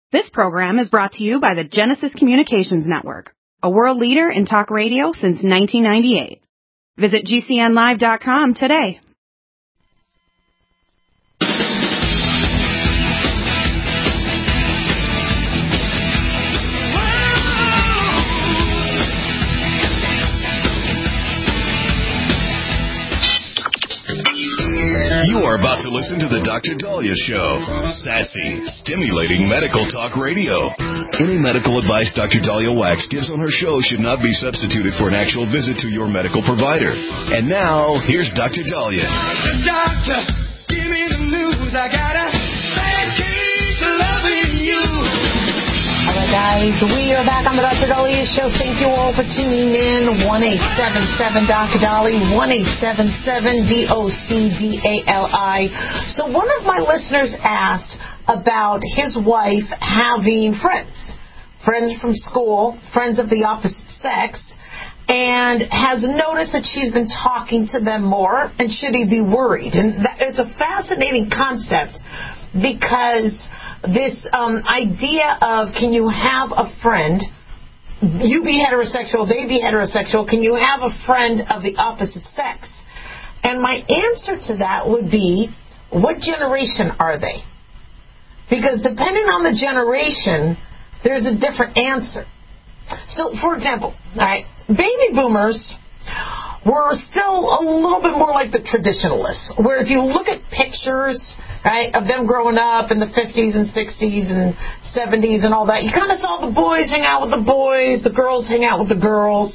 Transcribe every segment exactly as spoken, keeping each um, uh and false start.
This program is brought to you by the Genesis Communications Network, a world leader in talk radio since nineteen ninety-eight. Visit G C N live dot com today. You are about to listen to the Doctor Daliah Show. Sassy, stimulating medical talk radio. Any medical advice Doctor Daliah Wax gives on her show should not be substituted for an actual visit to your medical provider. And now, here's Doctor Daliah. Doctor, give me the news. I got a bad case of loving you. All right, guys, we are back on the Doctor Daliah Show. Thank you all for tuning in. one eight seven seven Doctor Daliah, one eight seven seven D O C D A L I. So one of my listeners asked about his wife having friends, friends from school, friends of the opposite sex, and has noticed that she's been talking to them more, and should he be worried? And that, it's a fascinating concept because this um, idea of, can you have a friend, you be heterosexual, they be heterosexual, can you have a friend of the opposite sex? And my answer to that would be, what generation are they? Because depending on the generation, there's a different answer. So, for example, all right, baby boomers were still a little bit more like the traditionalists, where if you look at pictures, right, of them growing up in the fifties and sixties and seventies and all that, you kind of saw the boys hang out with the boys, the girls hang out with the girls.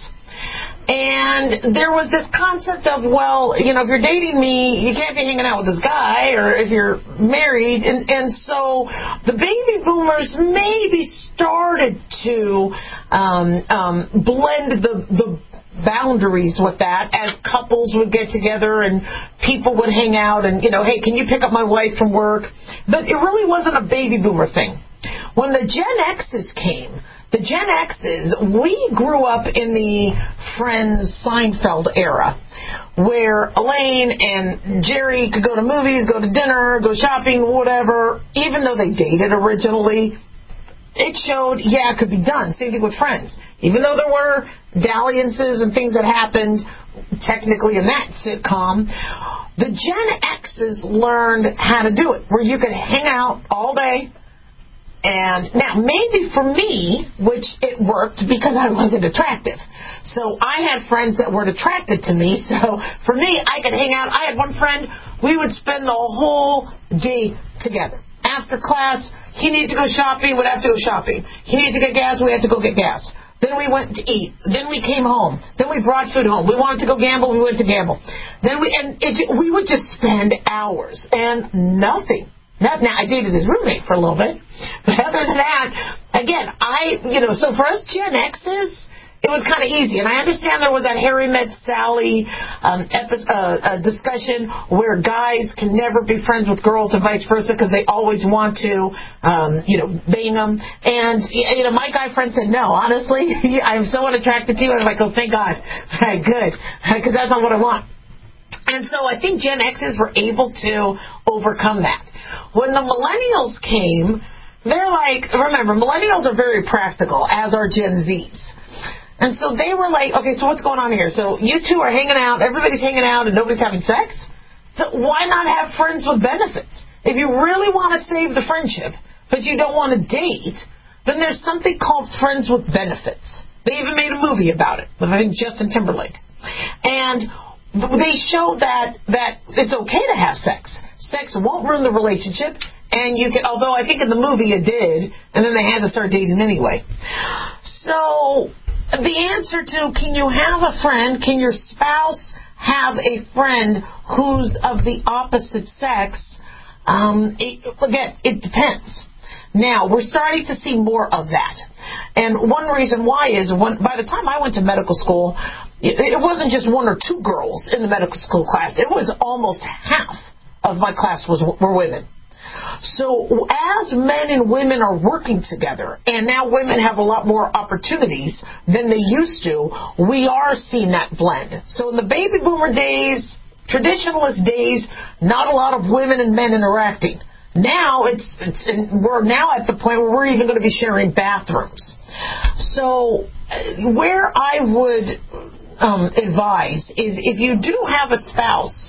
And there was this concept of, well, you know, if you're dating me, you can't be hanging out with this guy, or if you're married. And, and so the baby boomers maybe started to um, um, blend the, the boundaries with that, as couples would get together and people would hang out and, you know, hey, can you pick up my wife from work? But it really wasn't a baby boomer thing. When the Gen X's came, the Gen X's, we grew up in the Friends Seinfeld era, where Elaine and Jerry could go to movies, go to dinner, go shopping, whatever. Even though they dated originally, it showed, yeah, it could be done. Same thing with Friends. Even though there were dalliances and things that happened technically in that sitcom, the Gen X's learned how to do it, where you could hang out all day. And now, maybe for me, which it worked because I wasn't attractive. So I had friends that weren't attracted to me. So for me, I could hang out. I had one friend, we would spend the whole day together. After class, he needed to go shopping, we'd have to go shopping. He needed to get gas, we had to go get gas. Then we went to eat. Then we came home. Then we brought food home. We wanted to go gamble, we went to gamble. Then we and it, we would just spend hours and nothing. Not, now, I dated his roommate for a little bit. But other than that, again, I, you know, so for us Gen X's, it was kind of easy. And I understand there was that Harry Met Sally um, episode, uh, uh, discussion where guys can never be friends with girls and vice versa because they always want to, um, you know, bang them. And, you know, my guy friend said, no, honestly, I'm so unattracted to you. I was like, oh, thank God. All right, good. Because that's not what I want. And so I think Gen X's were able to overcome that. When the millennials came, they're like, remember, millennials are very practical, as are Gen Z's. And so they were like, okay, so what's going on here? So you two are hanging out, everybody's hanging out, and nobody's having sex? So why not have friends with benefits? If you really want to save the friendship, but you don't want to date, then there's something called friends with benefits. They even made a movie about it with, I think, Justin Timberlake. And they show that, that it's okay to have sex. Sex won't ruin the relationship, and you can, although I think in the movie it did, and then they had to start dating anyway. So the answer to, can you have a friend, can your spouse have a friend who's of the opposite sex? Um, it, again, it depends. Now, we're starting to see more of that. And one reason why is, when, by the time I went to medical school, it, it wasn't just one or two girls in the medical school class. It was almost half of my class was were women. So as men and women are working together, and now women have a lot more opportunities than they used to, we are seeing that blend. So in the baby boomer days, traditionalist days, not a lot of women and men interacting. Now it's, it's we're now at the point where we're even going to be sharing bathrooms. So uh, where I would um, advise is if you do have a spouse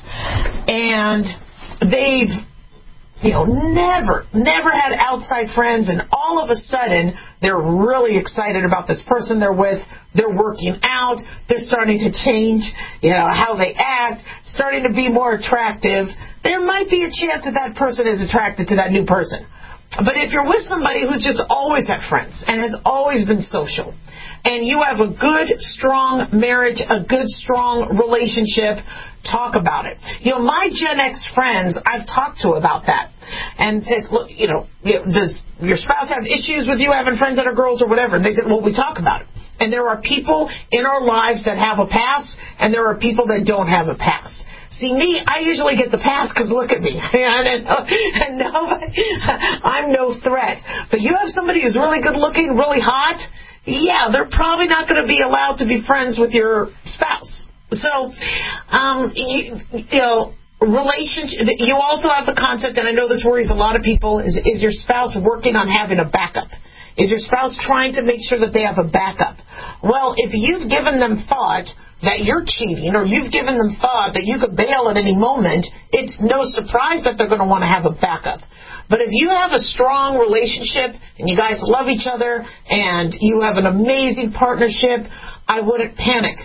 and they've you know, never, never had outside friends, and all of a sudden they're really excited about this person they're with. They're working out. They're starting to change, you know, how they act, starting to be more attractive. There might be a chance that that person is attracted to that new person. But if you're with somebody who's just always had friends and has always been social, and you have a good, strong marriage, a good, strong relationship, talk about it. You know, my Gen X friends, I've talked to about that. And said, look, you know, does your spouse have issues with you having friends that are girls or whatever? And they said, well, we talk about it. And there are people in our lives that have a pass, and there are people that don't have a pass. See, me, I usually get the pass because look at me. and, and nobody, I'm no threat. But you have somebody who's really good looking, really hot, yeah, they're probably not going to be allowed to be friends with your spouse. So, um, you, you know, relationship. You also have the concept, and I know this worries a lot of people, is, is your spouse working on having a backup? Is your spouse trying to make sure that they have a backup? Well, if you've given them thought that you're cheating, or you've given them thought that you could bail at any moment, it's no surprise that they're going to want to have a backup. But if you have a strong relationship and you guys love each other and you have an amazing partnership, I wouldn't panic.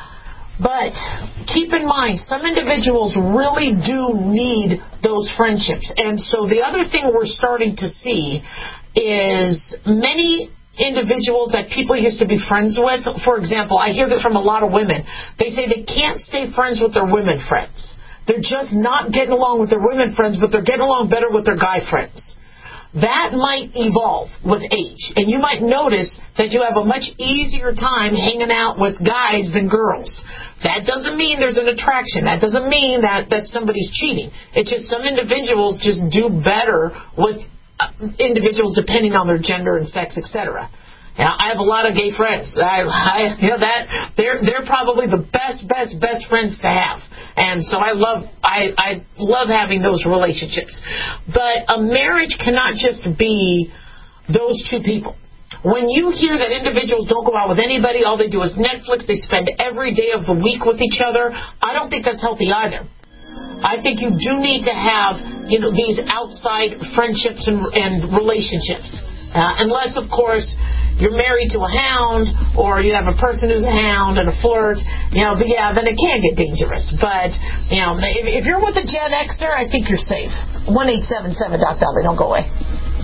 But keep in mind, some individuals really do need those friendships. And so the other thing we're starting to see is many individuals that people used to be friends with. For example, I hear this from a lot of women. They say they can't stay friends with their women friends. They're just not getting along with their women friends, but they're getting along better with their guy friends. That might evolve with age. And you might notice that you have a much easier time hanging out with guys than girls. That doesn't mean there's an attraction. That doesn't mean that, that somebody's cheating. It's just some individuals just do better with individuals depending on their gender and sex, et cetera. Now, I have a lot of gay friends. I, I, you know, that they're they're probably the best, best, best friends to have, and so I love I I love having those relationships. But a marriage cannot just be those two people. When you hear that individuals don't go out with anybody, all they do is Netflix, they spend every day of the week with each other, I don't think that's healthy either. I think you do need to have, you know, these outside friendships and, and relationships. Uh, unless, of course, you're married to a hound or you have a person who's a hound and a flirt, you know, but yeah, then it can get dangerous. But, you know, if, if you're with a Gen Xer, I think you're safe. one eight seven seven Doc Dolly, don't go away.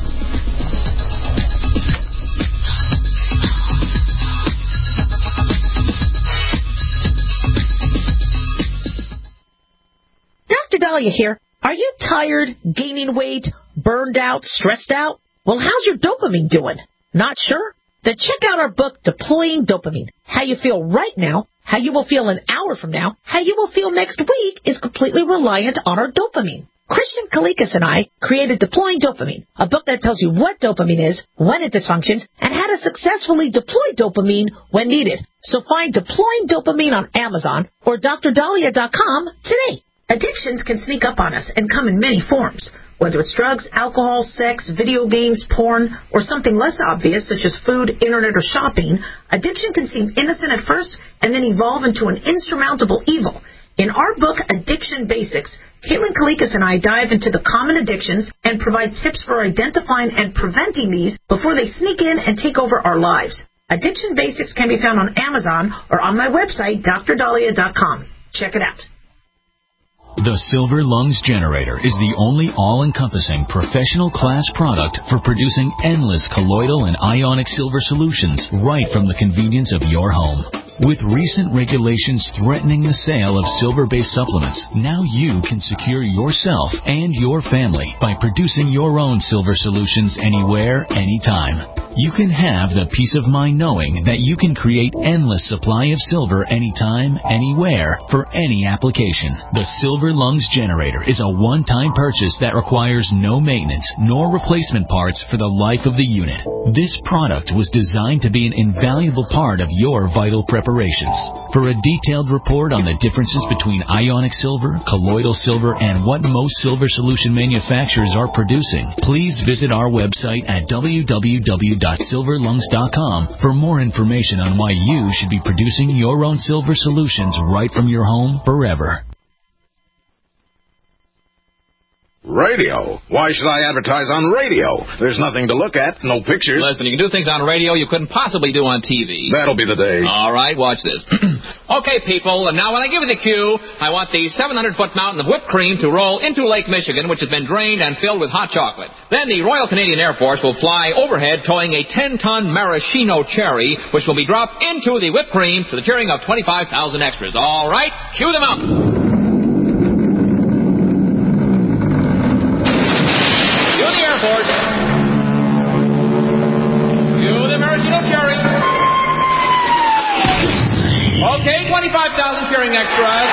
Doctor Dahlia here. Are you tired, gaining weight, burned out, stressed out? Well, how's your dopamine doing? Not sure? Then check out our book, Deploying Dopamine. How you feel right now, how you will feel an hour from now, how you will feel next week is completely reliant on our dopamine. Christian Kalikas and I created Deploying Dopamine, a book that tells you what dopamine is, when it dysfunctions, and how to successfully deploy dopamine when needed. So find Deploying Dopamine on Amazon or D R Dahlia dot com today. Addictions can sneak up on us and come in many forms. Whether it's drugs, alcohol, sex, video games, porn, or something less obvious such as food, internet, or shopping, addiction can seem innocent at first and then evolve into an insurmountable evil. In our book, Addiction Basics, Caitlin Kalikas and I dive into the common addictions and provide tips for identifying and preventing these before they sneak in and take over our lives. Addiction Basics can be found on Amazon or on my website, D R Dahlia dot com. Check it out. The Silver Lungs Generator is the only all-encompassing professional class product for producing endless colloidal and ionic silver solutions right from the convenience of your home. With recent regulations threatening the sale of silver-based supplements, now you can secure yourself and your family by producing your own silver solutions anywhere, anytime. You can have the peace of mind knowing that you can create endless supply of silver anytime, anywhere, for any application. The Silver Lungs Generator is a one-time purchase that requires no maintenance nor replacement parts for the life of the unit. This product was designed to be an invaluable part of your vital preparations. For a detailed report on the differences between ionic silver, colloidal silver, and what most silver solution manufacturers are producing, please visit our website at w w w dot silver lungs dot com for more information on why you should be producing your own silver solutions right from your home forever. Radio? Why should I advertise on radio? There's nothing to look at, no pictures. Listen, you can do things on radio you couldn't possibly do on T V. That'll be the day. All right, watch this. Okay, people, now when I give you the cue, I want the seven hundred foot mountain of whipped cream to roll into Lake Michigan, which has been drained and filled with hot chocolate. Then the Royal Canadian Air Force will fly overhead towing a ten ton maraschino cherry, which will be dropped into the whipped cream to the cheering of twenty-five thousand extras. All right, cue them up. Okay, twenty-five thousand cheering extras.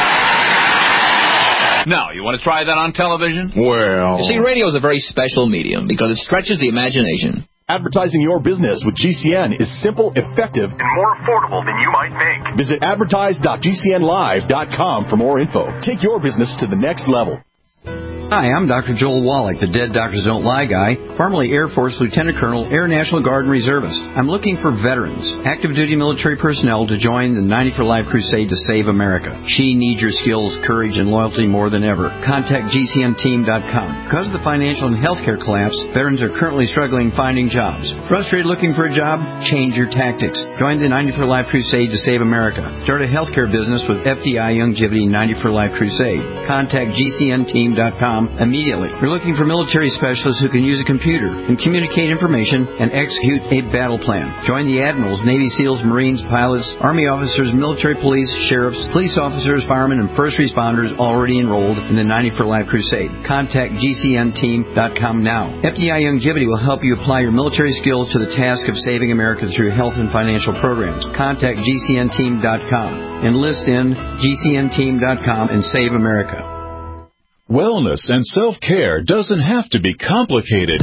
Now, you want to try that on television? Well... You see, radio is a very special medium because it stretches the imagination. Advertising your business with G C N is simple, effective, and more affordable than you might think. Visit advertise dot g c n live dot com for more info. Take your business to the next level. Hi, I'm Doctor Joel Wallach, the Dead Doctors Don't Lie guy, formerly Air Force Lieutenant Colonel, Air National Guard and Reservist. I'm looking for veterans, active duty military personnel to join the ninety for Life crusade to save America. She needs your skills, courage, and loyalty more than ever. Contact G C N team dot com. Because of the financial and healthcare collapse, veterans are currently struggling finding jobs. Frustrated looking for a job? Change your tactics. Join the ninety for Life crusade to save America. Start a healthcare business with F D I Youngevity ninety for Life crusade. Contact G C N team dot com immediately. We're looking for military specialists who can use a computer and communicate information and execute a battle plan. Join the admirals, Navy SEALs, Marines, pilots, Army officers, military police, sheriffs, police officers, firemen, and first responders already enrolled in the ninety for Life crusade. Contact G C N team dot com now. F D I Youngevity will help you apply your military skills to the task of saving America through health and financial programs. Contact G C N team dot com. Enlist in G C N team dot com and save America. Wellness and self-care doesn't have to be complicated.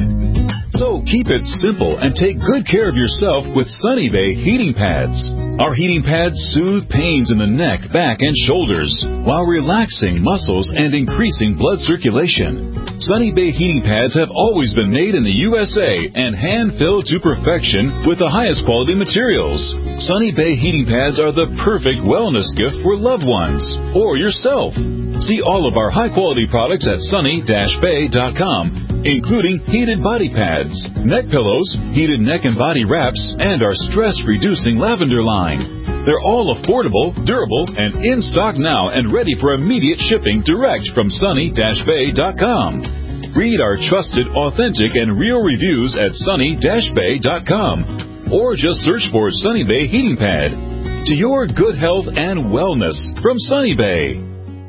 So keep it simple and take good care of yourself with Sunny Bay heating pads. Our heating pads soothe pains in the neck, back, and shoulders while relaxing muscles and increasing blood circulation. Sunny Bay heating pads have always been made in the U S A and hand-filled to perfection with the highest quality materials. Sunny Bay heating pads are the perfect wellness gift for loved ones or yourself. See all of our high-quality products at sunny dash bay dot com, including heated body pads, neck pillows, heated neck and body wraps, and our stress-reducing lavender line. They're all affordable, durable, and in stock now and ready for immediate shipping direct from sunny dash bay dot com. Read our trusted, authentic, and real reviews at sunny dash bay dot com or just search for Sunny Bay Heating Pad. To your good health and wellness from Sunny Bay.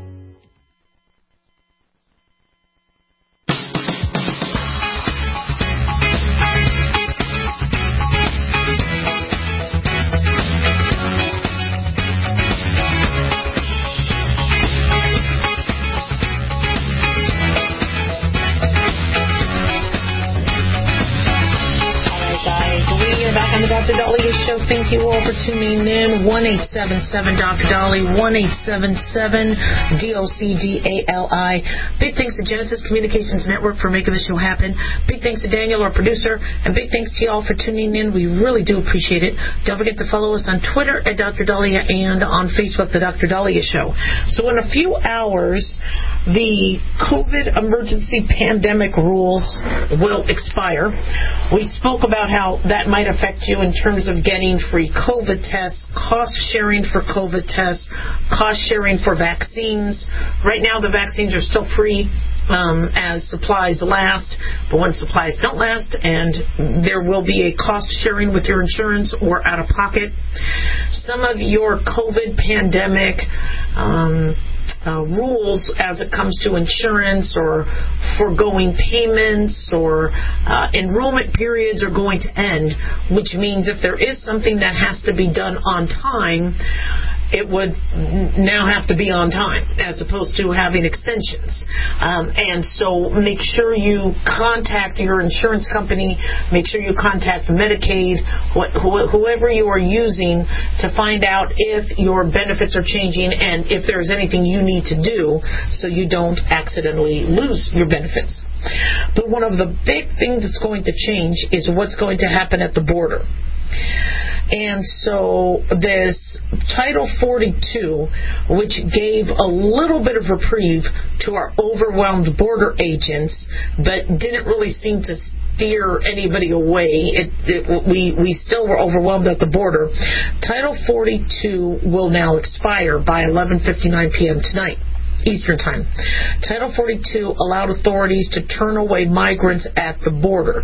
Thank you all for tuning in. one eight seven seven Doctor Dolly, one eight seven seven D O C D A L I. Big thanks to Genesis Communications Network for making the show happen. Big thanks to Daniel, our producer, and big thanks to you all for tuning in. We really do appreciate it. Don't forget to follow us on Twitter at Doctor Dahlia and on Facebook, The Doctor Dahlia Show. So in a few hours, the COVID emergency pandemic rules will expire. We spoke about how that might affect you in terms of getting free COVID tests, cost sharing for COVID tests, cost sharing for vaccines. Right now, the vaccines are still free um, as supplies last, but when supplies don't last, and there will be a cost sharing with your insurance or out of pocket. Some of your COVID pandemic um, uh, rules as it comes to insurance or foregoing payments or uh, enrollment periods are going to end, which means if there is something that has to be done on time, it would now have to be on time as opposed to having extensions. Um, and so make sure you contact your insurance company, make sure you contact Medicaid, wh- wh- whoever you are using to find out if your benefits are changing and if there's anything you need to do so you don't accidentally lose your benefits. But one of the big things that's going to change is what's going to happen at the border. And so this Title forty-two, which gave a little bit of reprieve to our overwhelmed border agents, but didn't really seem to steer anybody away. It, it, we, we still were overwhelmed at the border. Title forty-two will now expire by eleven fifty-nine p.m. tonight, Eastern Time. Title forty-two allowed authorities to turn away migrants at the border.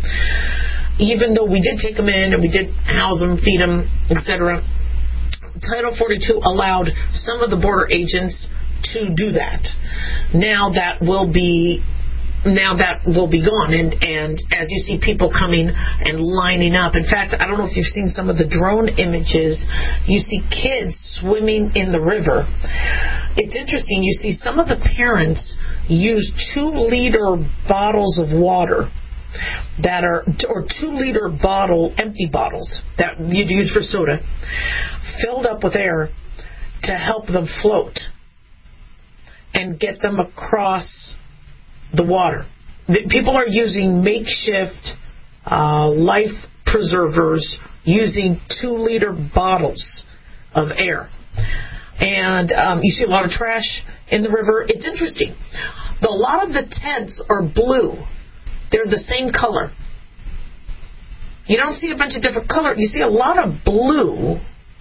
Even though we did take them in and we did house them, feed them, et cetera, Title forty-two allowed some of the border agents to do that. Now that will be now that will be gone, and, and as you see people coming and lining up. In fact, I don't know if you've seen some of the drone images. You see kids swimming in the river. It's interesting. You see some of the parents use two-liter bottles of water that are, or two-liter bottle, empty bottles that you'd use for soda, filled up with air to help them float and get them across the water. The, people are using makeshift uh, life preservers using two-liter bottles of air. And um, you see a lot of trash in the river. It's interesting. A lot of the tents are blue. They're the same color. You don't see a bunch of different colors. You see a lot of blue.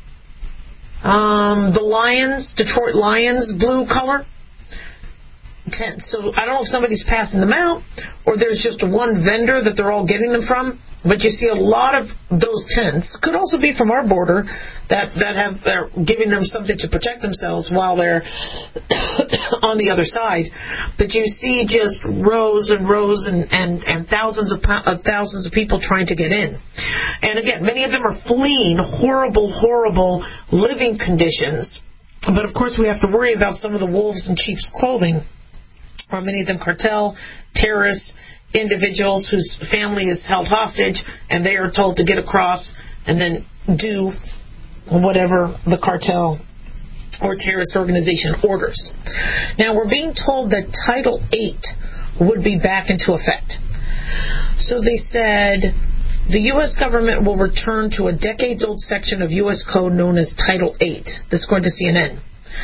Um, the Lions, Detroit Lions, blue color tents. So I don't know if somebody's passing them out or there's just one vendor that they're all getting them from. But you see a lot of those tents. Could also be from our border that, that have are giving them something to protect themselves while they're on the other side. But you see just rows and rows and, and, and thousands of uh, thousands of people trying to get in. And again, many of them are fleeing horrible, horrible living conditions. But of course we have to worry about some of the wolves in sheep's clothing. Or many of them cartel, terrorists, individuals whose family is held hostage and they are told to get across and then do whatever the cartel or terrorist organization orders. Now we're being told that Title eight would be back into effect. So they said the U S government will return to a decades-old section of U S code known as Title eight. This is going to C N N.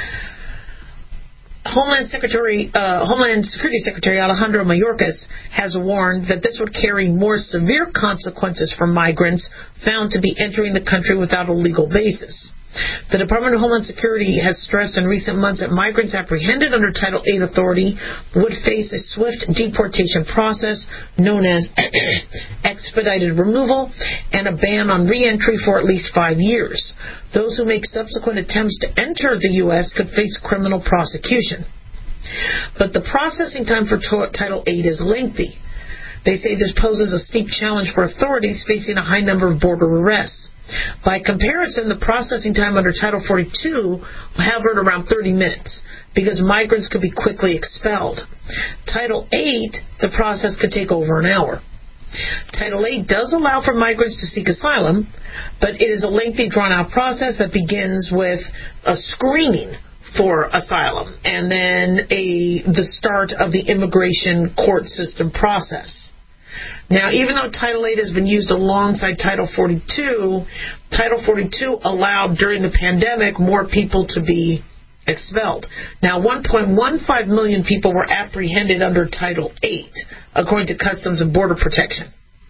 Homeland Secretary, uh, Homeland Security Secretary Alejandro Mayorkas has warned that this would carry more severe consequences for migrants found to be entering the country without a legal basis. The Department of Homeland Security has stressed in recent months that migrants apprehended under Title eight authority would face a swift deportation process known as expedited removal and a ban on re-entry for at least five years. Those who make subsequent attempts to enter the U S could face criminal prosecution. But the processing time for Title eight is lengthy. They say this poses a steep challenge for authorities facing a high number of border arrests. By comparison, the processing time under Title forty-two hovered around thirty minutes because migrants could be quickly expelled. Title eight, the process could take over an hour. Title eight does allow for migrants to seek asylum, but it is a lengthy, drawn-out process that begins with a screening for asylum and then a the start of the immigration court system process. Now, even though Title eight has been used alongside Title forty-two, Title forty-two allowed during the pandemic more people to be expelled. Now, one point one five million people were apprehended under Title eight, according to Customs and Border Protection.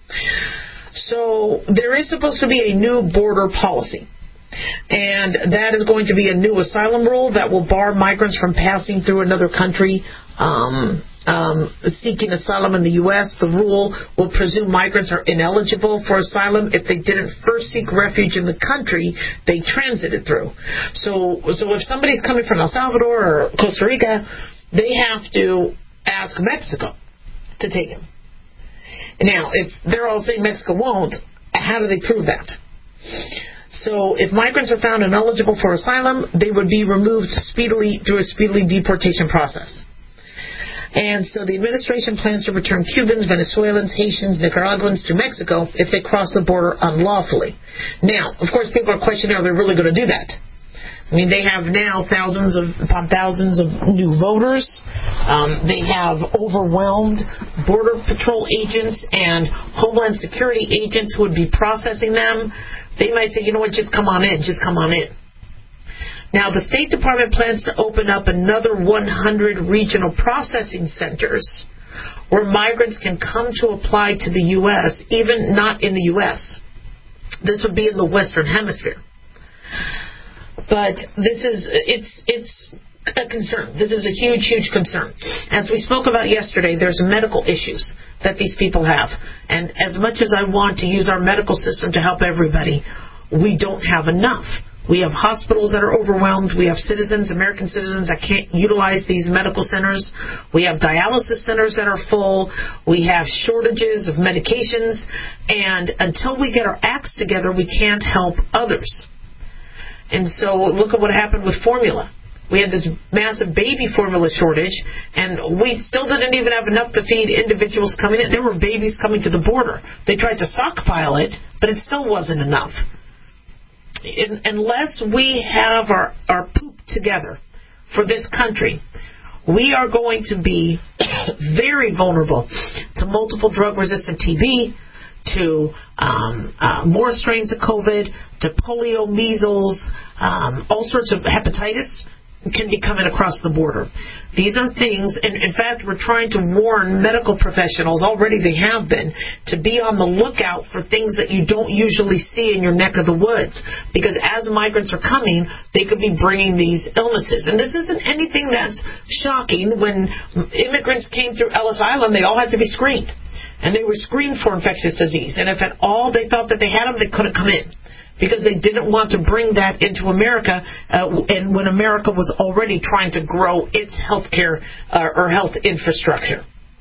So there is supposed to be a new border policy. And that is going to be a new asylum rule that will bar migrants from passing through another country um, um, seeking asylum in the U S, the rule will presume migrants are ineligible for asylum if they didn't first seek refuge in the country they transited through. So, so if somebody's coming from El Salvador or Costa Rica, they have to ask Mexico to take them. Now, if they're all saying Mexico won't, how do they prove that? So if migrants are found ineligible for asylum, they would be removed speedily through a speedily deportation process. And so the administration plans to return Cubans, Venezuelans, Haitians, Nicaraguans to Mexico if they cross the border unlawfully. Now, of course, people are questioning, are they really going to do that? I mean, they have now thousands of upon thousands of new voters. Um, they have overwhelmed Border Patrol agents and Homeland Security agents who would be processing them. They might say, you know what, just come on in, just come on in. Now, the State Department plans to open up another one hundred regional processing centers where migrants can come to apply to the U S, even not in the U S. This would be in the Western Hemisphere. But this is, it's, it's a concern. This is a huge, huge concern. As we spoke about yesterday, there's medical issues that these people have. And as much as I want to use our medical system to help everybody, we don't have enough. We have hospitals that are overwhelmed. We have citizens, American citizens, that can't utilize these medical centers. We have dialysis centers that are full. We have shortages of medications. And until we get our acts together, we can't help others. And so look at what happened with formula. We had this massive baby formula shortage, and we still didn't even have enough to feed individuals coming in. There were babies coming to the border. They tried to stockpile it, but it still wasn't enough. In, unless we have our, our poop together for this country, we are going to be very vulnerable to multiple drug-resistant T B, to um, uh, more strains of COVID, to polio, measles, um, all sorts of hepatitis can be coming across the border. These are things, and in fact, we're trying to warn medical professionals, already they have been, to be on the lookout for things that you don't usually see in your neck of the woods. Because as migrants are coming, they could be bringing these illnesses. And this isn't anything that's shocking. When immigrants came through Ellis Island, they all had to be screened. And they were screened for infectious disease. And if at all they thought that they had them, they couldn't come in, because they didn't want to bring that into America, uh, and when America was already trying to grow its healthcare uh, or health infrastructure.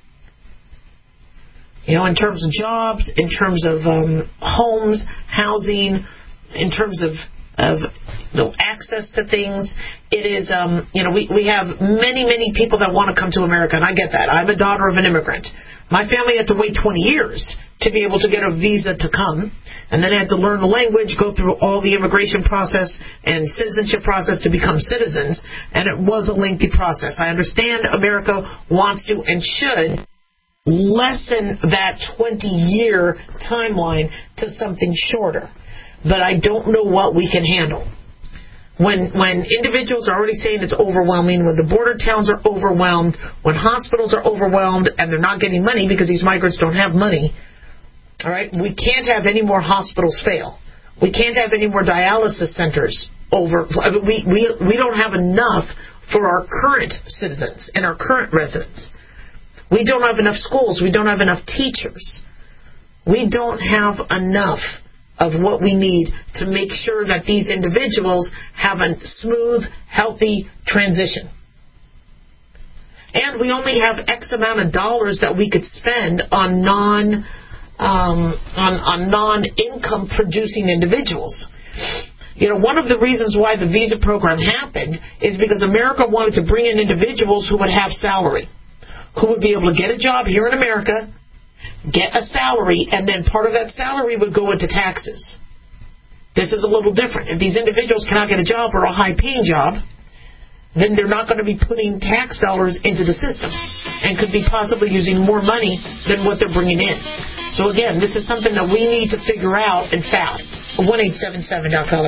You know, in terms of jobs, in terms of um, homes, housing, in terms of, of you know, access to things. It is, um, you know, we, we have many, many people that want to come to America, and I get that. I'm a daughter of an immigrant. My family had to wait twenty years to be able to get a visa to come, and then had to learn the language, go through all the immigration process and citizenship process to become citizens, and it was a lengthy process. I understand America wants to and should lessen that twenty-year timeline to something shorter, but I don't know what we can handle. When when individuals are already saying it's overwhelming, when the border towns are overwhelmed, when hospitals are overwhelmed and they're not getting money because these migrants don't have money, all right, we can't have any more hospitals fail. We can't have any more dialysis centers over. We, we, we don't have enough for our current citizens and our current residents. We don't have enough schools. We don't have enough teachers. We don't have enough of what we need to make sure that these individuals have a smooth, healthy transition. And we only have X amount of dollars that we could spend on non um, on, on non-income producing individuals. You know, one of the reasons why the visa program happened is because America wanted to bring in individuals who would have salary, who would be able to get a job here in America, get a salary, and then part of that salary would go into taxes. This is a little different. If these individuals cannot get a job or a high-paying job, then they're not going to be putting tax dollars into the system and could be possibly using more money than what they're bringing in. So again, this is something that we need to figure out and fast. one eight seven seven dot color.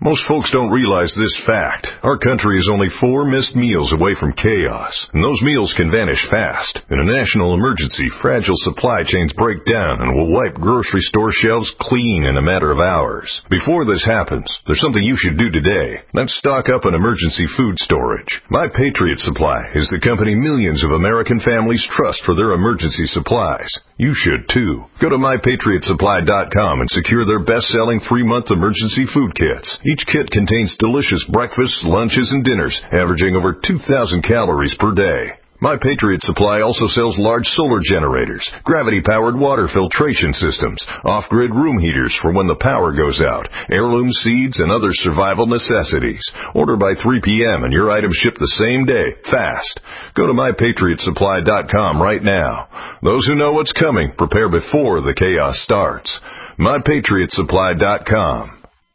Most folks don't realize this fact. Our country is only four missed meals away from chaos, and those meals can vanish fast. In a national emergency, fragile supply chains break down and will wipe grocery store shelves clean in a matter of hours. Before this happens, there's something you should do today. That's stock up on emergency food storage. My Patriot Supply is the company millions of American families trust for their emergency supplies. You should too. Go to my patriot supply dot com and secure their best-selling three-month emergency food kits. Each kit contains delicious breakfasts, lunches, and dinners, averaging over two thousand calories per day. My Patriot Supply also sells large solar generators, gravity-powered water filtration systems, off-grid room heaters for when the power goes out, heirloom seeds, and other survival necessities. Order by three p.m. and your items ship the same day, fast. Go to my patriot supply dot com right now. Those who know what's coming, prepare before the chaos starts. my patriot supply dot com.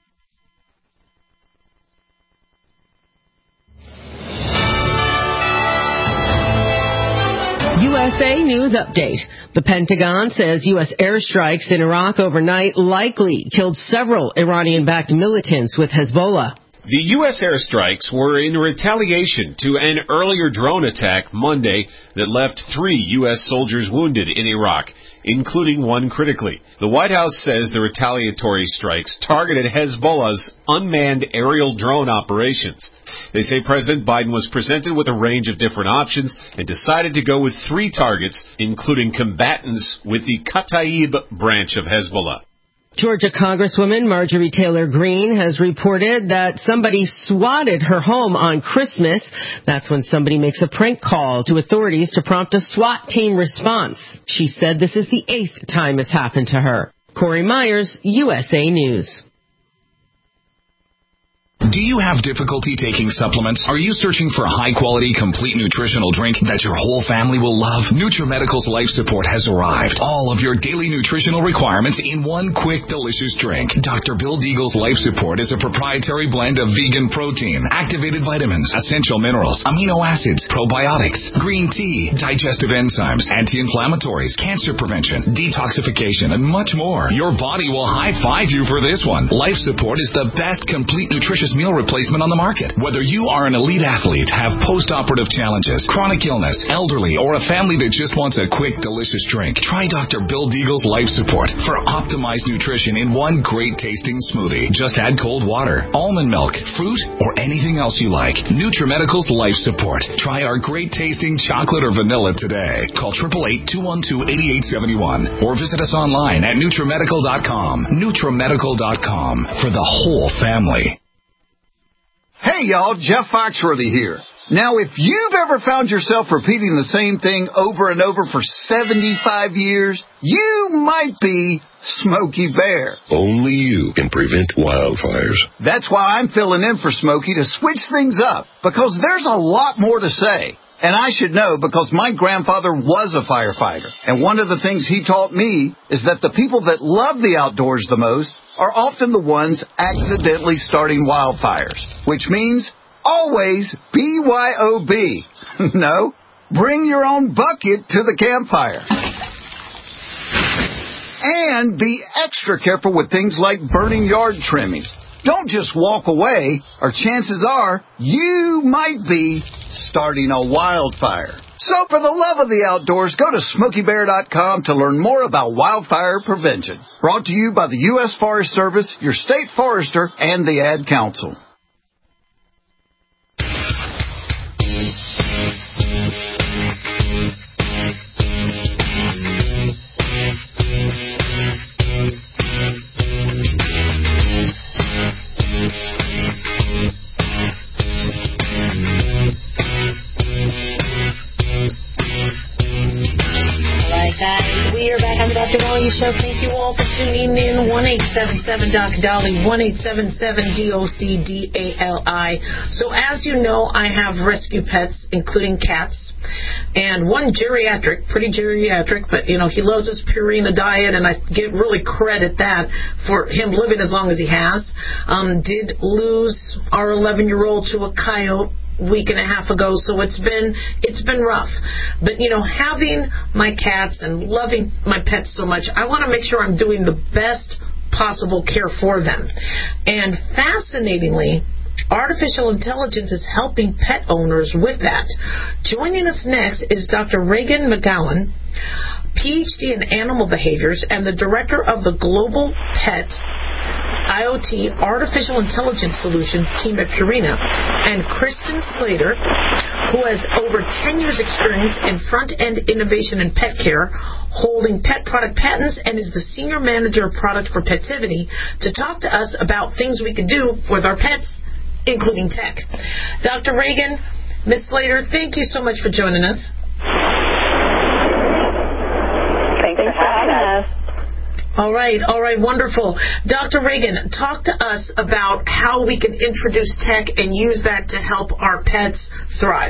U S A News Update. The Pentagon says U S airstrikes in Iraq overnight likely killed several Iranian-backed militants with Hezbollah. The U S airstrikes were in retaliation to an earlier drone attack Monday that left three U S soldiers wounded in Iraq, including one critically. The White House says the retaliatory strikes targeted Hezbollah's unmanned aerial drone operations. They say President Biden was presented with a range of different options and decided to go with three targets, including combatants with the Kataib branch of Hezbollah. Georgia Congresswoman Marjorie Taylor Greene has reported that somebody swatted her home on Christmas. That's when somebody makes a prank call to authorities to prompt a SWAT team response. She said this is the eighth time it's happened to her. Corey Myers, U S A News. Do you have difficulty taking supplements? Are you searching for a high-quality, complete nutritional drink that your whole family will love? NutriMedical's Life Support has arrived. All of your daily nutritional requirements in one quick, delicious drink. Doctor Bill Deagle's Life Support is a proprietary blend of vegan protein, activated vitamins, essential minerals, amino acids, probiotics, green tea, digestive enzymes, anti-inflammatories, cancer prevention, detoxification, and much more. Your body will high-five you for this one. Life Support is the best complete nutritious meal replacement on the market. Whether you are an elite athlete, have post-operative challenges, chronic illness, elderly, or a family that just wants a quick, delicious drink, try Doctor Bill Deagle's Life Support for optimized nutrition in one great-tasting smoothie. Just add cold water, almond milk, fruit, or anything else you like. NutriMedical's Life Support. Try our great-tasting chocolate or vanilla today. Call eight eight eight, two one two, eight eight seven one or visit us online at NutriMedical dot com. NutriMedical dot com for the whole family. Hey, y'all, Jeff Foxworthy here. Now, if you've ever found yourself repeating the same thing over and over for seventy-five years, you might be Smokey Bear. Only you can prevent wildfires. That's why I'm filling in for Smokey to switch things up, because there's a lot more to say. And I should know because my grandfather was a firefighter. And one of the things he taught me is that the people that love the outdoors the most are often the ones accidentally starting wildfires. Which means always B Y O B. No, bring your own bucket to the campfire. And be extra careful with things like burning yard trimmings. Don't just walk away, or chances are you might be starting a wildfire. So for the love of the outdoors, go to Smokey Bear dot com to learn more about wildfire prevention. Brought to you by the U S Forest Service, your state forester, and the Ad Council. Guys, we are back on the Doctor Dolly Show. Thank you all for tuning in. one eight seven seven Doctor Dolly, one eight seven seven D O C D A L I. So as you know, I have rescue pets, including cats, and one geriatric, pretty geriatric, but, you know, he loves his Purina diet, and I give really credit that for him living as long as he has. Um, did lose our eleven-year-old to a coyote week and a half ago, so it's been it's been rough. But, you know, having my cats and loving my pets so much, I want to make sure I'm doing the best possible care for them. And fascinatingly, artificial intelligence is helping pet owners with that. Joining us next is Doctor Reagan McGowan, P H D in animal behaviors and the director of the Global Pet I O T Artificial Intelligence Solutions team at Purina, and Kristen Slater, who has over ten years experience in front-end innovation in pet care, holding pet product patents, and is the senior manager of product for Petivity, to talk to us about things we can do with our pets, including tech. Doctor Reagan, Miz Slater, thank you so much for joining us. Thanks for having us. All right, all right, wonderful. Doctor Reagan, talk to us about how we can introduce tech and use that to help our pets thrive.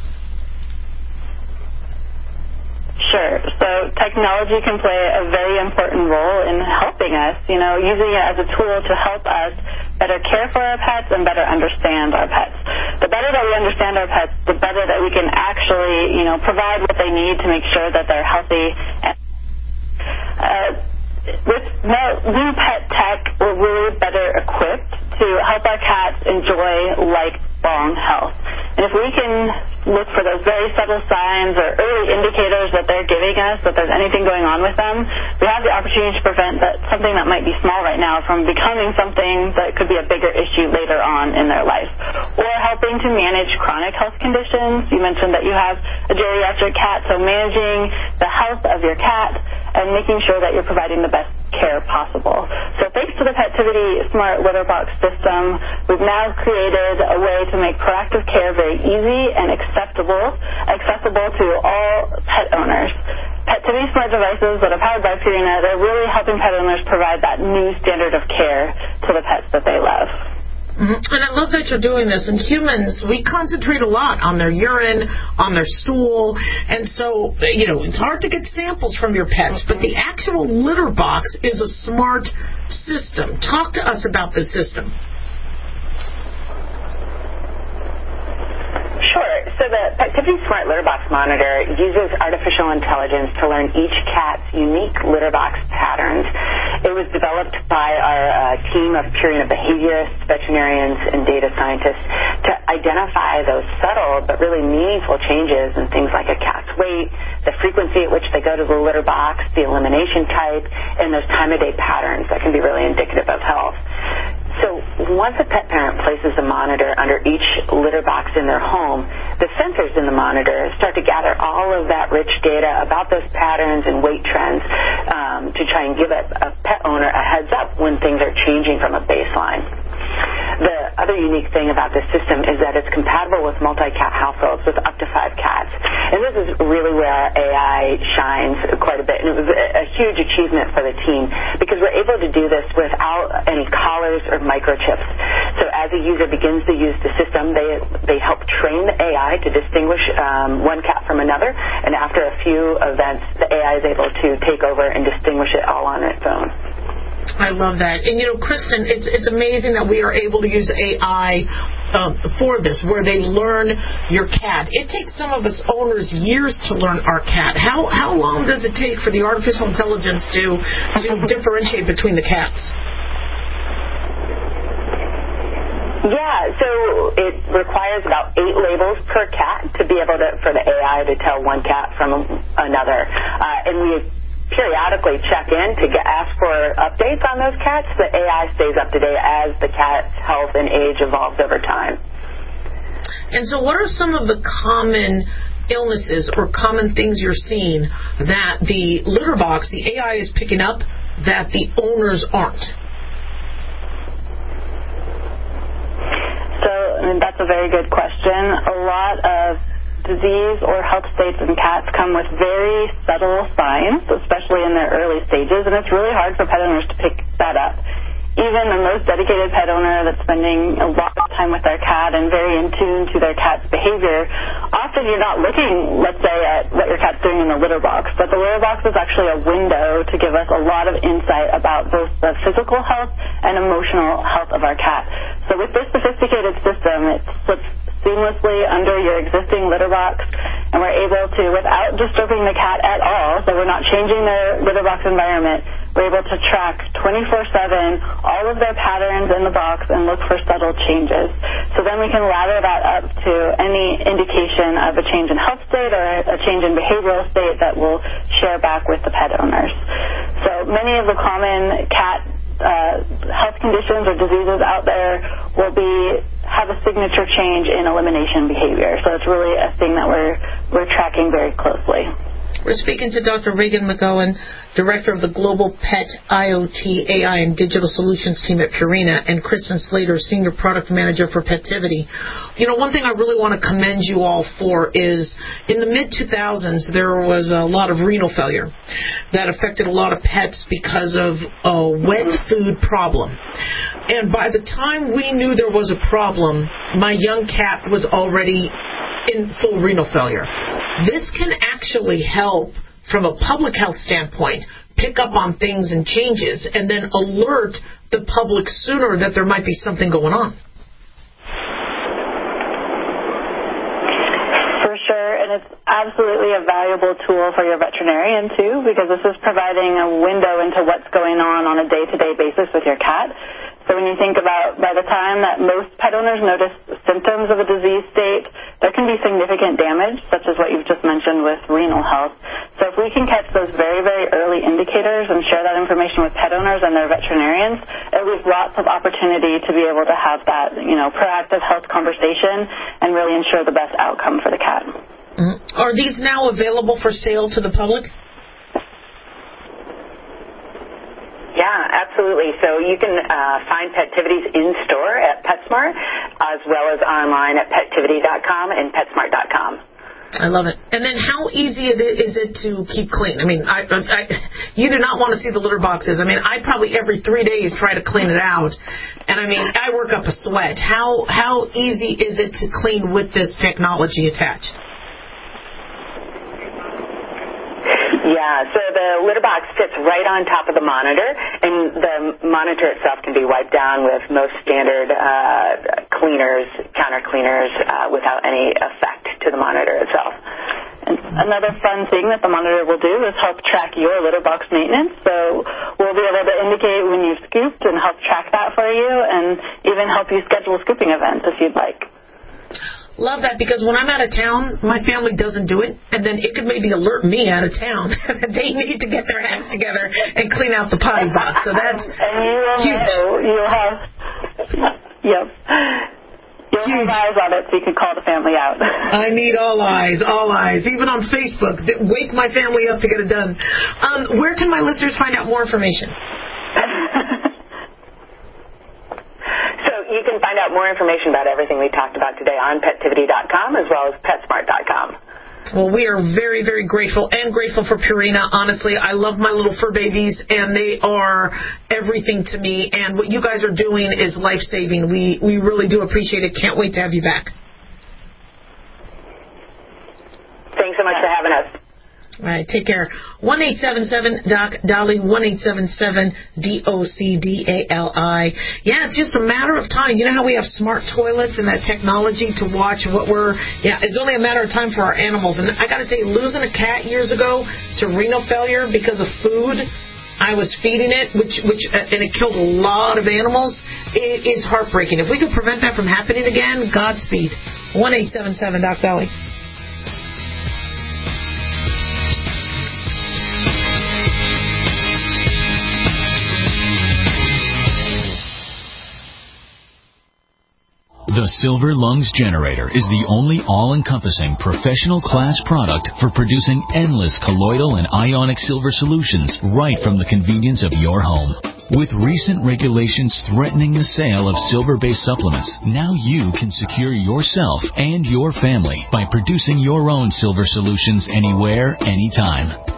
Sure. So technology can play a very important role in helping us, you know, using it as a tool to help us better care for our pets and better understand our pets. The better that we understand our pets, the better that we can actually, you know, provide what they need to make sure that they're healthy. And, uh, with new pet tech, we're really better equipped to help our cats enjoy lifelong health. And if we can look for those very subtle signs or early indicators that they're giving us that there's anything going on with them, we have the opportunity to prevent that something that might be small right now from becoming something that could be a bigger issue later on in their life. Or helping to manage chronic health conditions. You mentioned that you have a geriatric cat, so managing the health of your cat and making sure that you're providing the best care possible. So thanks to the Petivity Smart Litter Box system, we've now created a way to make proactive care very easy and acceptable, accessible to all pet owners. Petivity Smart devices that are powered by Purina, they're really helping pet owners provide that new standard of care to the pets that they love. Mm-hmm. And I love that you're doing this. And humans, we concentrate a lot on their urine, on their stool, and so, you know, it's hard to get samples from your pets, but the actual litter box is a smart system. Talk to us about this system. Sure. So the Petivity Smart Litter Box Monitor uses artificial intelligence to learn each cat's unique litter box patterns. It was developed by our uh, team of Purina behaviorists, veterinarians, and data scientists to identify those subtle but really meaningful changes in things like a cat's weight, the frequency at which they go to the litter box, the elimination type, and those time-of-day patterns that can be really indicative of health. So once a pet parent places a monitor under each litter box in their home, the sensors in the monitor start to gather all of that rich data about those patterns and weight trends um, to try and give a, a pet owner a heads up when things are changing from a baseline. The other unique thing about this system is that it's compatible with multi-cat households with up to five cats. And this is really where our A I shines quite a bit. And it was a, a huge achievement for the team because we're able to do this without any collars or microchips. So as a user begins to use the system, they they help train the A I to distinguish um, one cat from another. And after a few events, the A I is able to take over and distinguish it all on its own. I love that. And, you know, Kristen, it's it's amazing that we are able to use A I um, for this, where they learn your cat. It takes some of us owners years to learn our cat. How how long does it take for the artificial intelligence to, to differentiate between the cats? Yeah, so it requires about eight labels per cat to be able to, for the A I to tell one cat from another. Uh, and we periodically check in to get, ask for updates on those cats. The A I stays up to date as the cat's health and age evolves over time. And so what are some of the common illnesses or common things you're seeing that the litter box, the A I is picking up that the owners aren't? So and that's a very good question. A lot of disease or health states in cats come with very subtle signs, especially in their early stages, and it's really hard for pet owners to pick that up. Even the most dedicated pet owner that's spending a lot of time with their cat and very in tune to their cat's behavior, often you're not looking, let's say, at what your cat's doing in the litter box, but the litter box is actually a window to give us a lot of insight about both the physical health and emotional health of our cat. So with this sophisticated system, it slips seamlessly under your existing litter box, and we're able to, without disturbing the cat at all, so we're not changing their litter box environment, we're able to track twenty-four seven all of their patterns in the box and look for subtle changes. So then we can ladder that up to any indication of a change in health state or a change in behavioral state that we'll share back with the pet owners. So many of the common cat uh, health conditions or diseases out there will be have a signature change in elimination behavior. So it's really a thing that we're we're tracking very closely. We're speaking to Doctor Regan McGowan, Director of the Global Pet IoT, A I, and Digital Solutions team at Purina, and Kristen Slater, Senior Product Manager for Petivity. You know, one thing I really want to commend you all for is in the mid two thousands, there was a lot of renal failure that affected a lot of pets because of a wet food problem. And by the time we knew there was a problem, my young cat was already in full renal failure. This can actually help, from a public health standpoint, pick up on things and changes and then alert the public sooner that there might be something going on. For sure, and it's absolutely a valuable tool for your veterinarian, too, because this is providing a window into what's going on on a day-to-day basis with your cat. So when you think about by the time that most pet owners notice symptoms of a disease state, there can be significant damage, such as what you've just mentioned with renal health. So if we can catch those very, very early indicators and share that information with pet owners and their veterinarians, it leaves lots of opportunity to be able to have that, you know, proactive health conversation and really ensure the best outcome for the cat. Mm-hmm. Are these now available for sale to the public? Yeah, absolutely. So you can uh, find Petivities in-store at PetSmart, as well as online at petivity dot com and PetSmart dot com. I love it. And then how easy it is it to keep clean? I mean, I, I, you do not want to see the litter boxes. I mean, I probably every three days try to clean it out. And, I mean, I work up a sweat. How how easy is it to clean with this technology attached? Yeah, so the litter box fits right on top of the monitor, and the monitor itself can be wiped down with most standard uh, cleaners, counter cleaners, uh, without any effect to the monitor itself. And another fun thing that the monitor will do is help track your litter box maintenance. So we'll be able to indicate when you've scooped and help track that for you, and even help you schedule scooping events if you'd like. Love that, because when I'm out of town, my family doesn't do it, and then it could maybe alert me out of town that they need to get their acts together and clean out the potty box. So that's and you will huge. Know, you'll have, yep, you'll huge. have eyes on it, so you can call the family out. I need all eyes, all eyes, even on Facebook. Wake my family up to get it done. Um, where can my listeners find out more information? You can find out more information about everything we talked about today on petivity dot com as well as PetSmart dot com. Well, we are very, very grateful and grateful for Purina. Honestly, I love my little fur babies, and they are everything to me. And what you guys are doing is life-saving. We, we really do appreciate it. Can't wait to have you back. Thanks so much for having us. All right, take care. one eight seven seven D O C D A L I, one eight seven seven D O C D A L I. Yeah, it's just a matter of time. You know how we have smart toilets and that technology to watch what we're, yeah, it's only a matter of time for our animals. And I got to tell you, losing a cat years ago to renal failure because of food, I was feeding it, which, which, uh, and it killed a lot of animals, it is heartbreaking. If we could prevent that from happening again, Godspeed. one eight seven seven D O C D A L I. The Silver Lungs Generator is the only all-encompassing professional class product for producing endless colloidal and ionic silver solutions right from the convenience of your home. With recent regulations threatening the sale of silver-based supplements, now you can secure yourself and your family by producing your own silver solutions anywhere, anytime.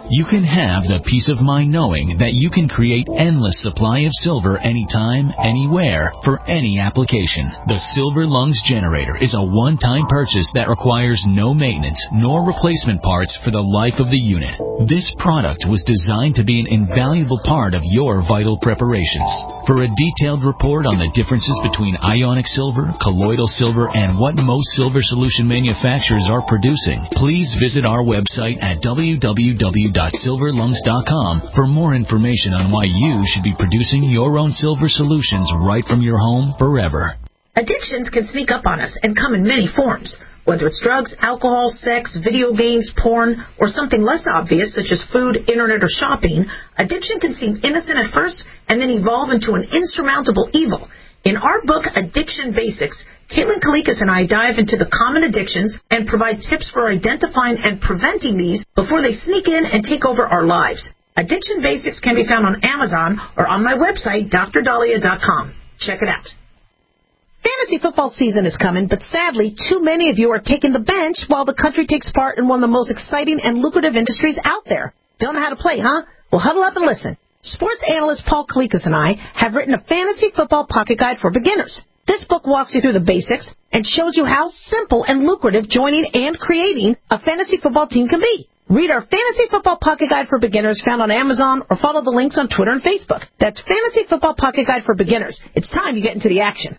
you can have the peace of mind knowing that you can create endless supply of silver anytime, anywhere, for any application. The Silver Lungs Generator is a one-time purchase that requires no maintenance nor replacement parts for the life of the unit. This product was designed to be an invaluable part of your vital preparations. For a detailed report on the differences between ionic silver, colloidal silver, and what most silver solution manufacturers are producing, please visit our website at w w w dot silver lungs dot com for more information on why you should be producing your own silver solutions right from your home forever. Addictions can sneak up on us and come in many forms. Whether it's drugs, alcohol, sex, video games, porn, or something less obvious such as food, internet, or shopping, addiction can seem innocent at first and then evolve into an insurmountable evil. In our book, Addiction Basics, Caitlin Kalikas and I dive into the common addictions and provide tips for identifying and preventing these before they sneak in and take over our lives. Addiction Basics can be found on Amazon or on my website, d r dahlia dot com. Check it out. Fantasy football season is coming, but sadly, too many of you are taking the bench while the country takes part in one of the most exciting and lucrative industries out there. Don't know how to play, huh? Well, huddle up and listen. Sports analyst Paul Kalikas and I have written a fantasy football pocket guide for beginners. This book walks you through the basics and shows you how simple and lucrative joining and creating a fantasy football team can be. Read our Fantasy Football Pocket Guide for Beginners found on Amazon or follow the links on Twitter and Facebook. That's Fantasy Football Pocket Guide for Beginners. It's time you get into the action.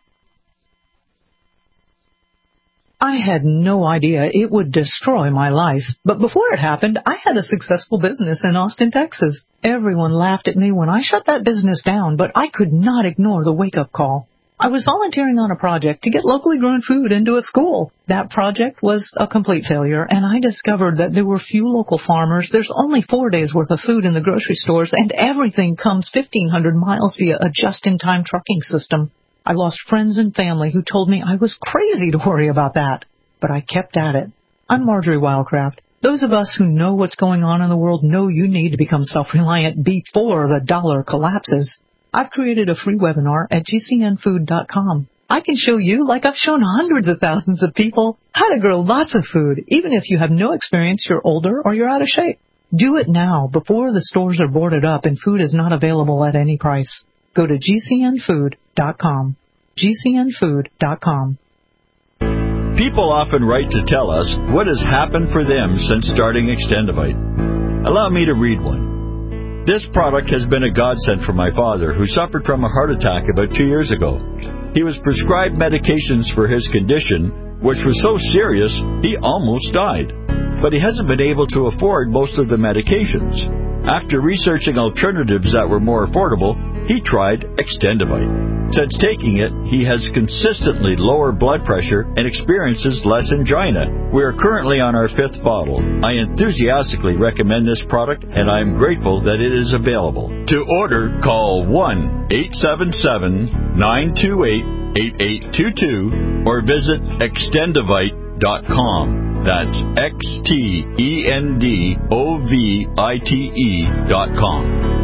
I had no idea it would destroy my life. But before it happened, I had a successful business in Austin, Texas. Everyone laughed at me when I shut that business down, but I could not ignore the wake-up call. I was volunteering on a project to get locally grown food into a school. That project was a complete failure, and I discovered that there were few local farmers. There's only four days' worth of food in the grocery stores, and everything comes fifteen hundred miles via a just-in-time trucking system. I lost friends and family who told me I was crazy to worry about that. But I kept at it. I'm Marjorie Wildcraft. Those of us who know what's going on in the world know you need to become self-reliant before the dollar collapses. I've created a free webinar at g c n food dot com. I can show you, like I've shown hundreds of thousands of people, how to grow lots of food, even if you have no experience, you're older, or you're out of shape. Do it now, before the stores are boarded up and food is not available at any price. Go to g c n food dot com. g c n food dot com. People often write to tell us what has happened for them since starting Extendivite. Allow me to read one. This product has been a godsend for my father, who suffered from a heart attack about two years ago. He was prescribed medications for his condition, which was so serious he almost died. But he hasn't been able to afford most of the medications. After researching alternatives that were more affordable, he tried Extendivite. Since taking it, he has consistently lower blood pressure and experiences less angina. We are currently on our fifth bottle. I enthusiastically recommend this product, and I am grateful that it is available. To order, call one eight seven seven, nine two eight, eight eight two two or visit extendivite dot com. That's X T E N D O V I T E dot com.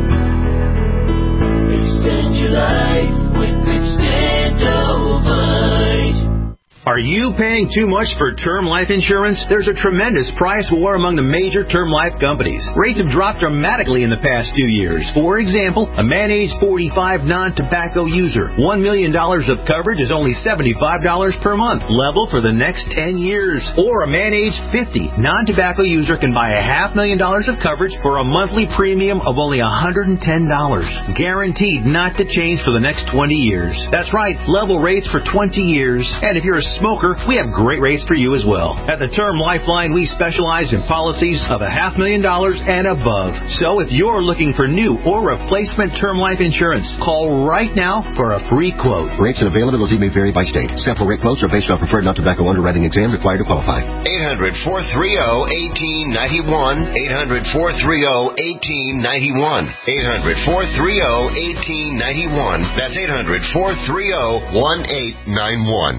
Extend your life with Extendivite. Are you paying too much for term life insurance? There's a tremendous price war among the major term life companies. Rates have dropped dramatically in the past few years. For example, a man age forty-five non-tobacco user, one million dollars of coverage is only seventy-five dollars per month, level for the next ten years. Or a man age fifty non-tobacco user can buy a half million dollars of coverage for a monthly premium of only one hundred ten dollars. Guaranteed not to change for the next twenty years. That's right, level rates for twenty years. And if you're a smoker, we have great rates for you as well. At the Term Lifeline, we specialize in policies of a half million dollars and above. So if you're looking for new or replacement term life insurance, call right now for a free quote. Rates and availability may vary by state. Sample rate quotes are based on preferred non-tobacco underwriting exam required to qualify. eight hundred, four three zero, one eight nine one. eight hundred, four three zero, one eight nine one. eight hundred, four three zero, one eight nine one. That's eight hundred, four three zero, one eight nine one.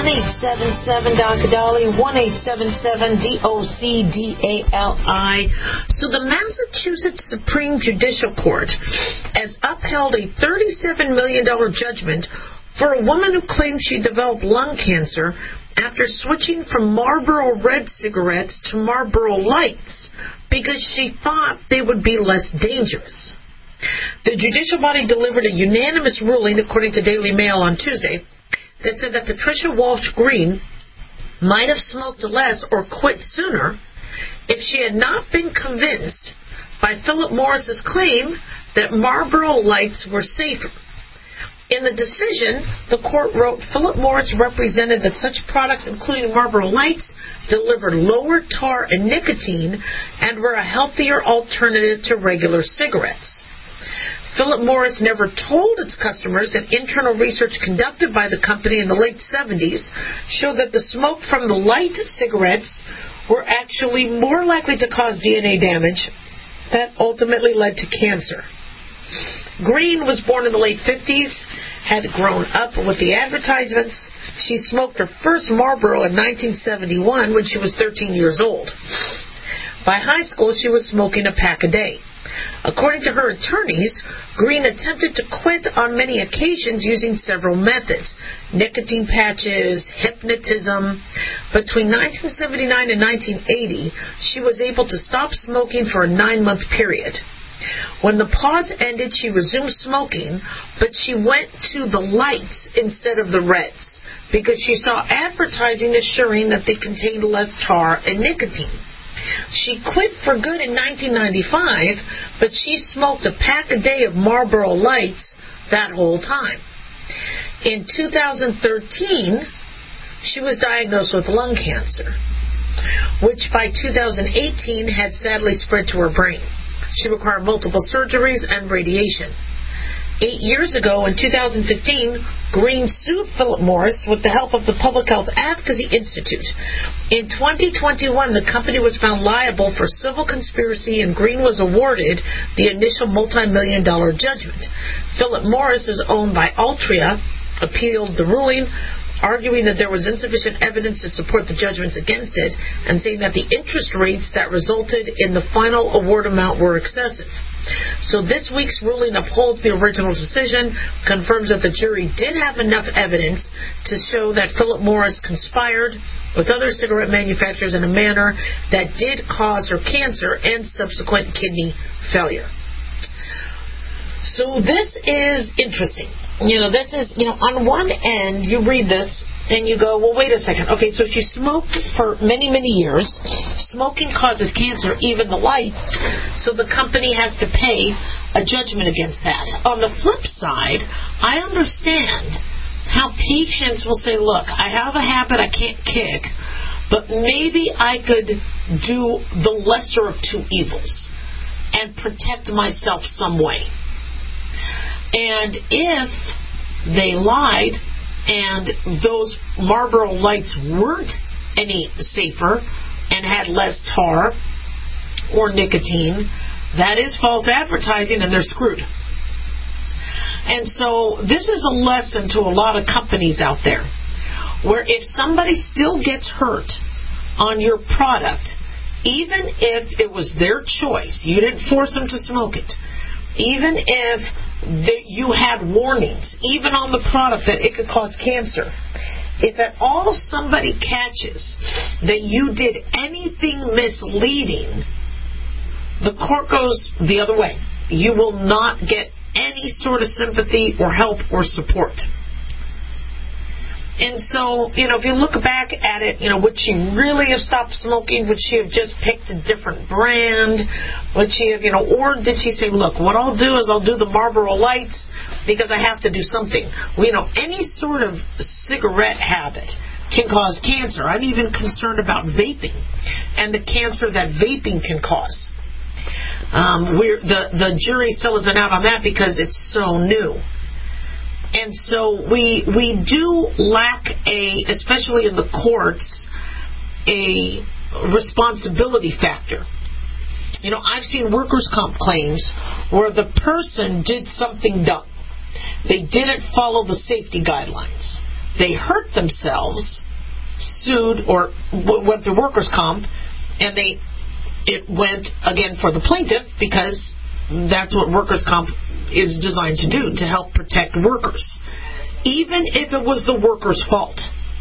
one eight seven seven D O C A D A L I, one eight seven seven D O C D A L I. So the Massachusetts Supreme Judicial Court has upheld a thirty-seven million dollars judgment for a woman who claimed she developed lung cancer after switching from Marlboro Red cigarettes to Marlboro Lights because she thought they would be less dangerous. The judicial body delivered a unanimous ruling, according to Daily Mail on Tuesday, that said that Patricia Walsh Green might have smoked less or quit sooner if she had not been convinced by Philip Morris's claim that Marlboro Lights were safer. In the decision, the court wrote Philip Morris represented that such products, including Marlboro Lights, delivered lower tar and nicotine and were a healthier alternative to regular cigarettes. Philip Morris never told its customers that internal research conducted by the company in the late seventies showed that the smoke from the light cigarettes were actually more likely to cause D N A damage that ultimately led to cancer. Green was born in the late fifties, had grown up with the advertisements. She smoked her first Marlboro in nineteen seventy-one when she was thirteen years old. By high school, she was smoking a pack a day. According to her attorneys, Green attempted to quit on many occasions using several methods: nicotine patches, hypnotism. Between nineteen seventy-nine and nineteen eighty, she was able to stop smoking for a nine-month period. When the pause ended, she resumed smoking, but she went to the lights instead of the reds because she saw advertising assuring that they contained less tar and nicotine. She quit for good in nineteen ninety-five, but she smoked a pack a day of Marlboro Lights that whole time. In two thousand thirteen, she was diagnosed with lung cancer, which by two thousand eighteen had sadly spread to her brain. She required multiple surgeries and radiation. Eight years ago, in two thousand fifteen, Green sued Philip Morris with the help of the Public Health Advocacy Institute. In twenty twenty-one, the company was found liable for civil conspiracy, and Green was awarded the initial multi-million dollar judgment. Philip Morris is owned by Altria, appealed the ruling, arguing that there was insufficient evidence to support the judgments against it, and saying that the interest rates that resulted in the final award amount were excessive. So this week's ruling upholds the original decision, confirms that the jury did have enough evidence to show that Philip Morris conspired with other cigarette manufacturers in a manner that did cause her cancer and subsequent kidney failure. So this is interesting. You know, this is, you know, on one end, you read this and you go, well, wait a second. Okay, so she smoked for many, many years. Smoking causes cancer, even the lights, so the company has to pay a judgment against that. On the flip side, I understand how patients will say, look, I have a habit I can't kick, but maybe I could do the lesser of two evils and protect myself some way. And if they lied and those Marlboro Lights weren't any safer and had less tar or nicotine, that is false advertising and they're screwed. And so this is a lesson to a lot of companies out there, where if somebody still gets hurt on your product, even if it was their choice, you didn't force them to smoke it, even if that you had warnings, even on the product, that it could cause cancer, if at all somebody catches that you did anything misleading, the court goes the other way. You will not get any sort of sympathy or help or support. And so, you know, if you look back at it, you know, would she really have stopped smoking? Would she have just picked a different brand? Would she have, you know, or did she say, look, what I'll do is I'll do the Marlboro Lights because I have to do something. Well, you know, any sort of cigarette habit can cause cancer. I'm even concerned about vaping and the cancer that vaping can cause. Um, we're, the, the jury still isn't out on that because it's so new. And so we we do lack a, especially in the courts, a responsibility factor. You know, I've seen workers' comp claims where the person did something dumb. They didn't follow the safety guidelines. they hurt themselves, sued or w- went through workers' comp, and they it went again for the plaintiff because that's what workers' comp is designed to do, to help protect workers, even if it was the worker's fault.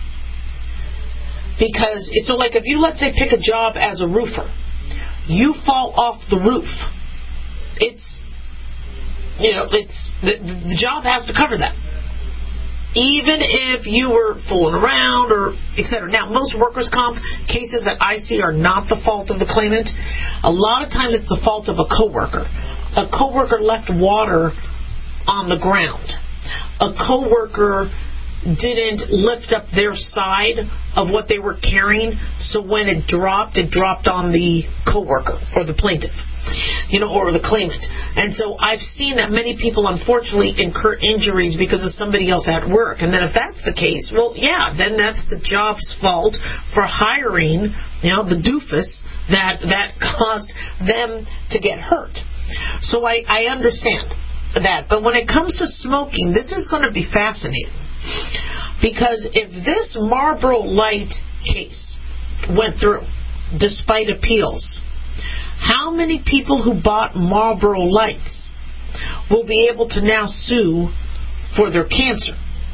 Because it's so like if you, let's say, pick a job as a roofer, you fall off the roof. It's, you know, it's the, the job has to cover that, even if you were fooling around or et cetera. Now, most workers' comp cases that I see are not the fault of the claimant. A lot of times, it's the fault of a coworker. A coworker left water on the ground. A coworker didn't lift up their side of what they were carrying, so when it dropped, it dropped on the coworker or the plaintiff, you know, or the claimant. And so I've seen that many people unfortunately incur injuries because of somebody else at work. And then if that's the case, well, yeah, then that's the job's fault for hiring, you know, the doofus that that caused them to get hurt. So I, I understand that. But when it comes to smoking, this is going to be fascinating. Because if this Marlboro Light case went through, despite appeals, how many people who bought Marlboro Lights will be able to now sue for their cancer?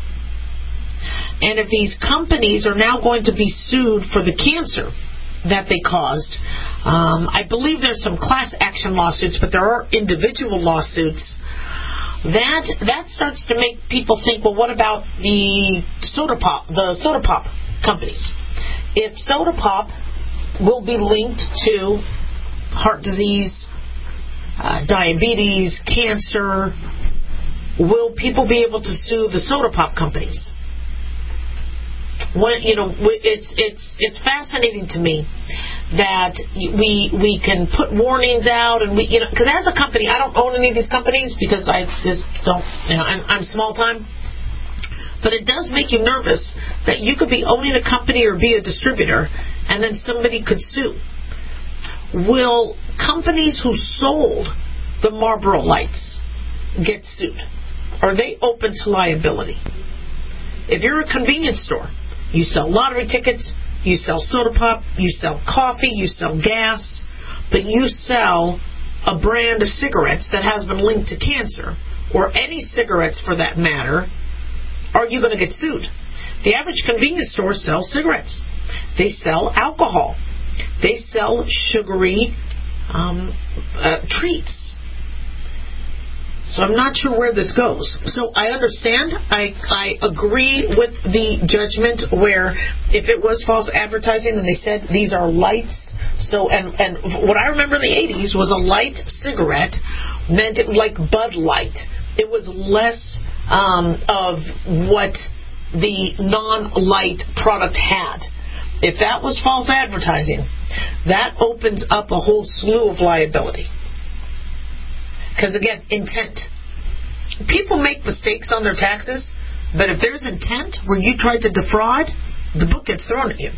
And if these companies are now going to be sued for the cancer that they caused, um, I believe there's some class action lawsuits, but there are individual lawsuits. That that starts to make people think, well, what about the soda pop, the soda pop companies? If soda pop will be linked to heart disease, uh, diabetes, cancer, will people be able to sue the soda pop companies? When, you know, it's it's it's fascinating to me that we we can put warnings out, and we, you know, because as a company, I don't own any of these companies because I just don't, you know, I'm, I'm small time. But it does make you nervous that you could be owning a company or be a distributor, and then somebody could sue. Will companies who sold the Marlboro Lights get sued? Are they open to liability? If you're a convenience store, you sell lottery tickets, you sell soda pop, you sell coffee, you sell gas, but you sell a brand of cigarettes that has been linked to cancer, or any cigarettes for that matter, are you going to get sued? The average convenience store sells cigarettes. They sell alcohol. They sell sugary um, uh, treats. So I'm not sure where this goes. So I understand. I I agree with the judgment where if it was false advertising and they said these are lights. So and and what I remember in the eighties was a light cigarette meant it like Bud Light. It was less um, of what the non-light product had. If that was false advertising, that opens up a whole slew of liability. Because, again, intent. People make mistakes on their taxes, but if there's intent where you tried to defraud, the book gets thrown at you.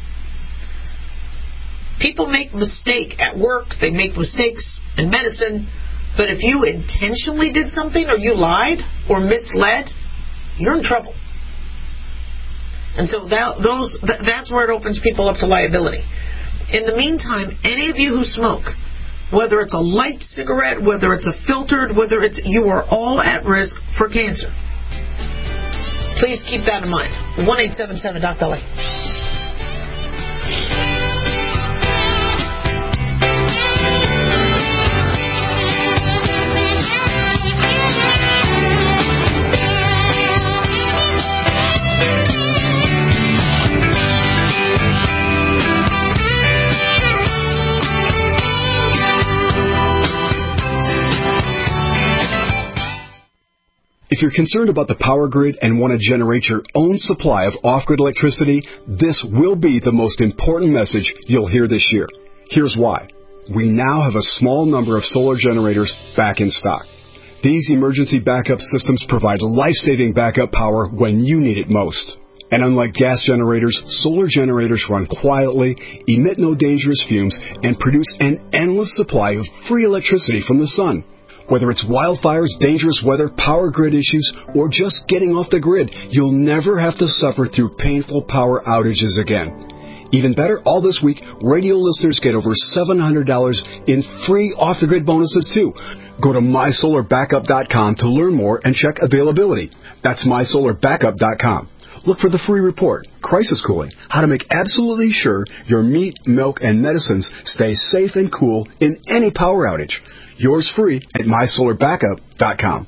People make mistakes at work, they make mistakes in medicine, but if you intentionally did something or you lied or misled, you're in trouble. And so that, those, that, that's where it opens people up to liability. In the meantime, any of you who smoke, whether it's a light cigarette, whether it's a filtered, whether it's, you are all at risk for cancer. Please keep that in mind. one eight seven seven Doc Dolly. If you're concerned about the power grid and want to generate your own supply of off-grid electricity, this will be the most important message you'll hear this year. Here's why. We now have a small number of solar generators back in stock. These emergency backup systems provide life-saving backup power when you need it most. And unlike gas generators, solar generators run quietly, emit no dangerous fumes, and produce an endless supply of free electricity from the sun. Whether it's wildfires, dangerous weather, power grid issues, or just getting off the grid, you'll never have to suffer through painful power outages again. Even better, all this week, radio listeners get over seven hundred dollars in free off-the-grid bonuses, too. Go to my solar backup dot com to learn more and check availability. That's my solar backup dot com. Look for the free report, Crisis Cooling, how to make absolutely sure your meat, milk, and medicines stay safe and cool in any power outage. Yours free at my solar backup dot com.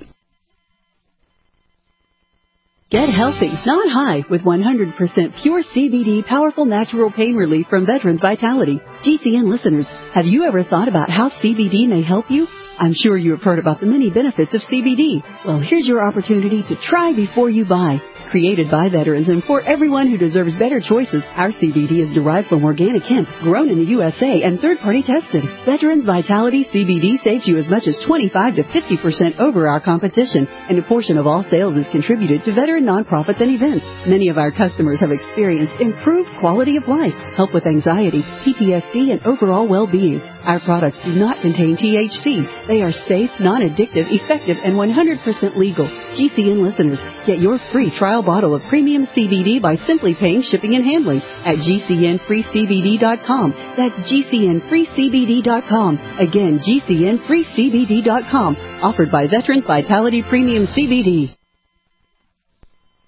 Get healthy, not high, with one hundred percent pure C B D powerful natural pain relief from Veterans Vitality. G C N listeners, have you ever thought about how C B D may help you? I'm sure you have heard about the many benefits of C B D. Well, here's your opportunity to try before you buy. Created by veterans and for everyone who deserves better choices, our C B D is derived from organic hemp, grown in the U S A and third-party tested. Veterans Vitality C B D saves you as much as twenty-five to fifty percent over our competition, and a portion of all sales is contributed to veteran nonprofits and events. Many of our customers have experienced improved quality of life, help with anxiety, P T S D, and overall well-being. Our products do not contain T H C. They are safe, non-addictive, effective, and one hundred percent legal. G C N listeners, get your free trial bottle of premium C B D by simply paying shipping and handling at G C N free C B D dot com. That's G C N free C B D dot com. Again, G C N free C B D dot com. Offered by Veterans Vitality Premium C B D.